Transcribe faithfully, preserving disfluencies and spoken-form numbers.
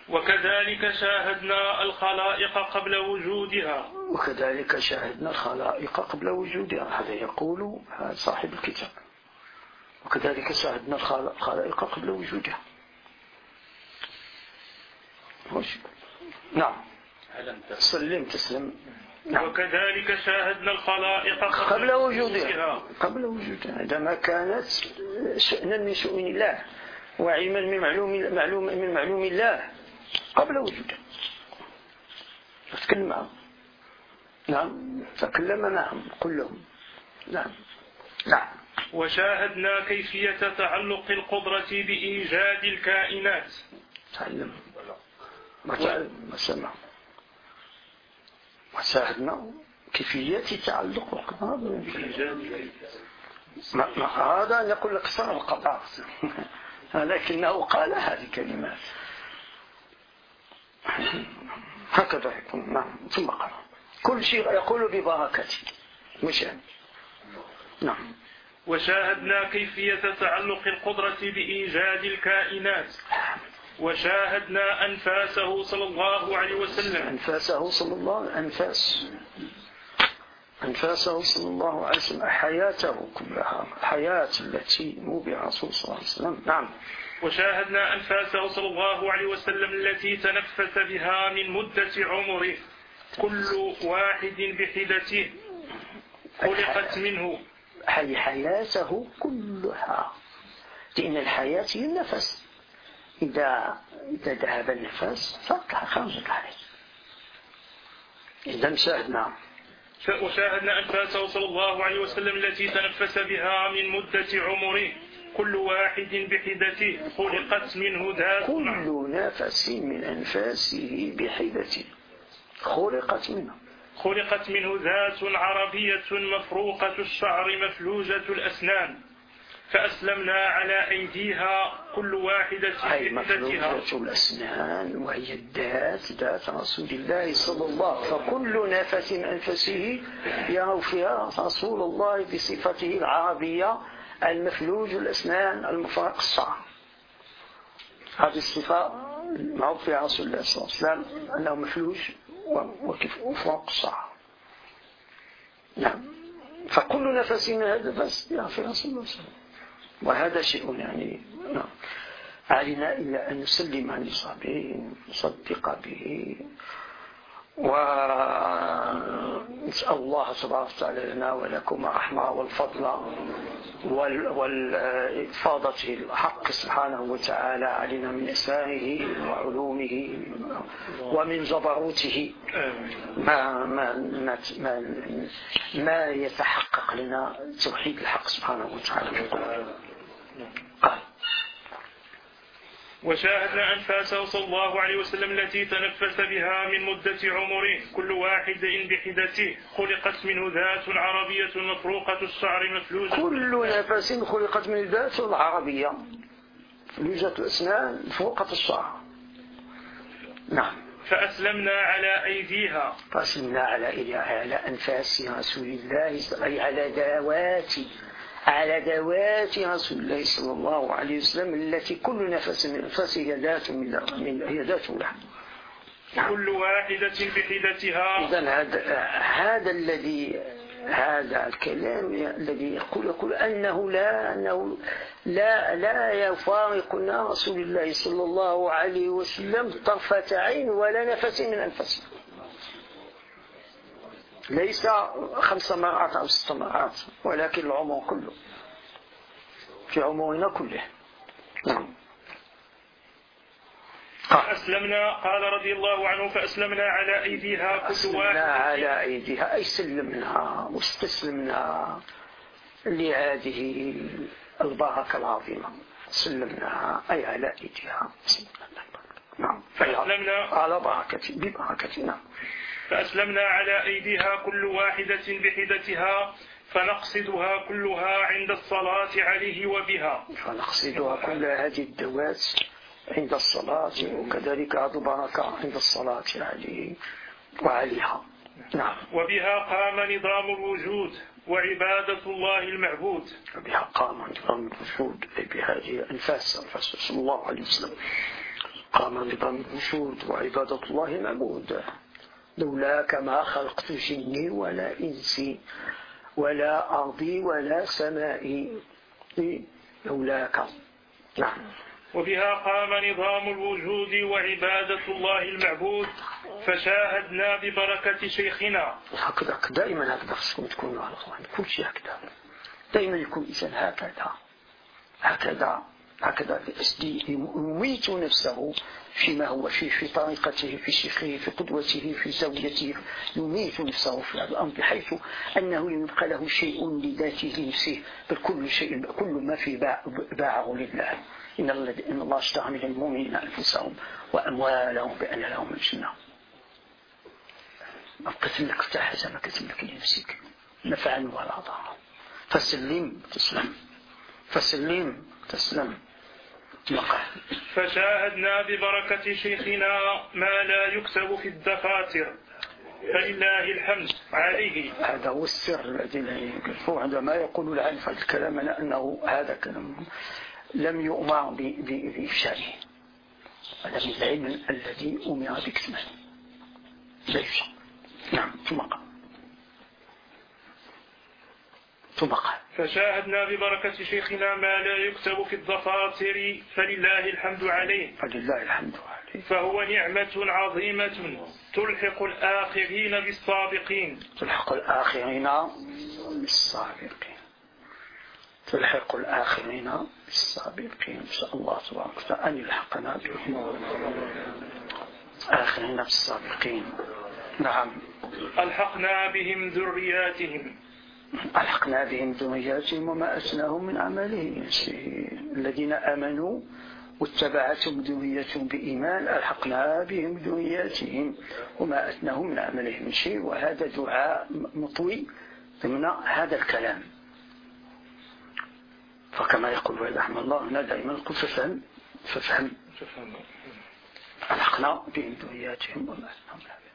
وكذلك شاهدنا الخلائق قبل وجودها وكذلك شاهدنا الخلائق قبل وجودها هذا يقول صاحب الكتاب. وكذلك شاهدنا الخلائق قبل وجودها. نعم سلم تسلم. نعم. وكذلك شاهدنا الخلائق قبل وجودها قبل وجودها عندما كانت شأنا من شؤون الله وعلما من معلوم معلوم من معلوم الله قبل وجودها. تكلم معهم. نعم تكلم معهم كلهم. نعم نعم. وشاهدنا كيفية تعلق القدرة بإيجاد الكائنات. تعلم ما سمع. وشاهدنا كيفية تعلق القدرة بإيجاد الكائنات. هذا نقول لك صار القضاء لكنه قال هذه الكلمات هكذا يكون. نعم ثم قال كل شيء يقول ببركته مش يعني. نعم. وشاهدنا كيفية تعلق القدرة بإيجاد الكائنات. وشاهدنا أنفاسه صلى الله عليه وسلم أنفاسه صلى الله أنفاس أنفاسه صلى الله عليه وسلم حياته كلها الحياة التي مو برسول صلى الله عليه وسلم. نعم. وشاهدنا أنفاسه صلى الله عليه وسلم التي تنفس بها من مدة عمره كل واحد بحدته خلقت منه. حي حياته كلها لأن الحياة هي النفس. إذا إذا ذهب النفس فقط خرجت الحياة. إذا شاهدنا وشاهدنا أنفاسه صلى الله عليه وسلم التي تنفس بها من مدة عمره كل واحد بحدته خلقت منه ذات. كل نفس من أنفاسه بحدته خلقت منه خلقت منه ذات عربية مفروقة الشعر مفلوجة الأسنان فأسلمنا على أيديها كل واحدة أي مفلوجة الأسنان وهي الذات ذات رسول الله صلى الله عليه وسلم. فكل نفس من أنفسه يرى فيها رسول الله بصفته العربية المفلوج الأسنان المفرق الشعر. هذه الصفة معروف فيها رسول الله صلى الله عليه وسلم أنه مفلوج وفرق الشعر. نعم. فكل نفس من هذا النفس يرى فيها رسول الله صلى الله عليه وسلم. وهذا شيء يعني نعم علينا إلا أن نسلم عن إصابه نصدق به ونسأل الله تبارك وتعالى لنا ولكم الرحمة والفضل والإفاضة الحق سبحانه وتعالى علينا من أسراره وعلومه ومن جبروته ما ما ما ما يتحقق لنا توحيد الحق سبحانه وتعالى. قال وشاهدنا أنفاسه صلى الله عليه وسلم التي تنفس بها من مدة عمره كل واحد بحدته خلقت منه ذات عربية مفروقة الشعر مفلوجة. كل نفس خلقت من ذات عربية مفلوجة الأسنان مفروقة الشعر. نعم. فأسلمنا على أيديها فأسلمنا على أيديها على أنفاس رسول الله أي على ذوات على ذوات رسول الله صلى الله عليه وسلم التي كل نفس من أنفاسه هي ذات من هي ذات له. كل واحدة بحدتها. إذن هذا هذا الذي هذا الكلام الذي يقول يقول أنه لا أنه لا لا يفارقنا رسول الله صلى الله عليه وسلم طرفة عين ولا نفس من أنفسه. ليس خمس مرات أو ست مرات ولكن العمر كله في عمرنا كله. نعم. فأسلمنا قال رضي الله عنه فأسلمنا على أيديها كل واحد على أيديها أي سلمنا واستسلمنا لهذه البركة العظيمة سلمنا أي على أيديها. نعم. فأسلمنا على بركة ببركتنا. فأسلمنا على أيديها كل واحدة بحدتها فنقصدها كلها عند الصلاة عليه وبها. فنقصدها كل هذه الدوات عند الصلاة وكذلك هذه البركة عند الصلاة عليه وعليها. نعم. وبها قام نظام الوجود وعبادة الله المعبود. وبها قام نظام الوجود بهذه الأنفاس الرسول صلى الله عليه وسلم قام نظام الوجود وعبادة الله المعبود. لولاك ما خلقت جني ولا إنسي ولا أرضي ولا سمائي، لولاك. نعم. وبها قام نظام الوجود وعبادة الله المعبود، فشاهدنا ببركة شيخنا. هكذا دائما هكذا خصكم تكونوا على الله، كل شيء هكذا دائما يكون إنسان هكذا هكذا هكذا يميت نفسه فيما هو فيه، في طريقته، في شيخه، في قدوته، في زاويته، يميت نفسه في هذا الأمر بحيث أنه يبقى له شيء لذاته لنفسه، بل كل شيء كل ما فيه باعه لله. إن الله اشترى من المؤمنين أنفسهم وأموالهم بأن لهم الجنة. ما كتب لك حاجة ما كتب لك لنفسك نفعا ولا ضرا، فسلم تسلم، فسلم تسلم. فشاهدنا ببركة شيخنا ما لا يكتب في الدفاتر، فلله الحمد عليه. هذا هو السر الذي لا يكتبه عندما يقول العالم هذا الكلام، لأنه هذا كلام لم يؤمر بإفشائه، هذا من العلم الذي أمر بكتمه لا يفشى. نعم. ثم قال ثم قال فشاهدنا ببركة شيخنا ما لا يكتب في الدفاتر، فلله الحمد عليه. فلله الحمد عليه. فهو نعمة عظيمة تلحق الآخرين بالسابقين. تلحق الآخرين بالسابقين. تلحق الآخرين بالسابقين. إن شاء الله تبارك وتعالى أن يلحقنا بهم آخرين بالسابقين. نعم. ألحقنا بهم ذرياتهم. ألحقنا بهم ذرياتهم وما أتناهم من عمله الذين آمنوا واتبعتهم ذريتهم بإيمان ألحقنا بهم ذرياتهم وما أتناهم من عملهم من شيء. وهذا دعاء مطوي ضمن هذا الكلام. فكما يقول رحمه الله هنا دائما نقول ففهم ففهم ألحقنا بهم ذرياتهم وما أتناهم من عملهم.